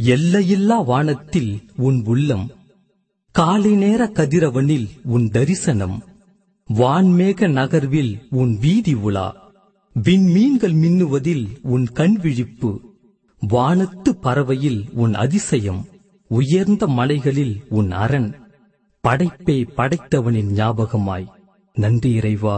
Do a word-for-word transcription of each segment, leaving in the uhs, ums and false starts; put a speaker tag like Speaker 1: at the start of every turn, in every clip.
Speaker 1: எல்லையில்லா வானத்தில் உன் உள்ளம், காலை நேர கதிரவனில் உன் தரிசனம், வான்மேக நகர்வில் உன் வீதி உலா, விண்மீன்கள் மின்னுவதில் உன் கண்விழிப்பு, வானத்து பறவையில் உன் அதிசயம், உயர்ந்த மலைகளில் உன் அரண், படைப்பை படைத்தவனின் ஞாபகமாய். நன்றி இறைவா.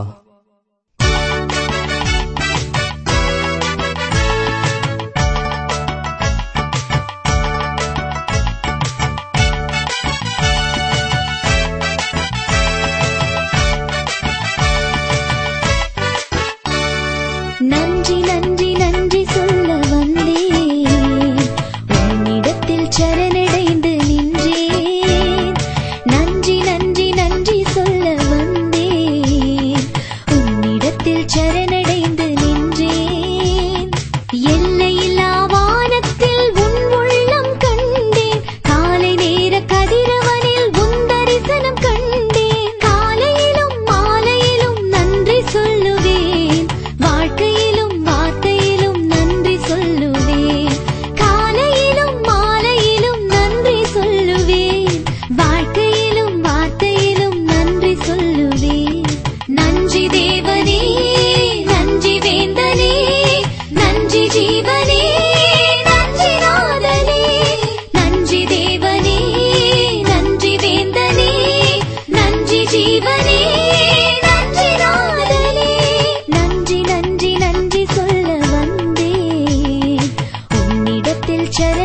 Speaker 2: நன்றி நன்றி நன்றி சொல்ல வந்தேன், உன்னிடத்தில் சரணடைந்து நின்றேன். நன்றி நன்றி நன்றி சொல்ல வந்தேன், உன்னிடத்தில் சரணடைந்து நின்றேன். எல்லையில்லா வானத்தில் உன் உள்ளம் கண்டேன், காலை நேர கதிரவனில் உன் தரிசனம் கண்டேன். காலையிலும் மாலையிலும் நன்றி சொல்லுவேன், வாழ்க்கையிலும் வார்த்தையிலும் நன்றி சொல்லுவேன். காலையிலும் மாலையிலும் நன்றி சொல்லுவேன், வாழ்க்கையிலும் வார்த்தையிலும் நன்றி சொல்லுவேன். நன்றி தேவனே, நன்றி வேந்தனே, நன்றி ஜீவனே, நன்றி நாதனே. நன்றி தேவனே, நன்றி வேந்தனே, நன்றி ஜீவனே, நன்றி நாதனே. நன்றி நன்றி நன்றி சொல்ல வந்தேன், உன்னிடத்தில் சரணடைந்து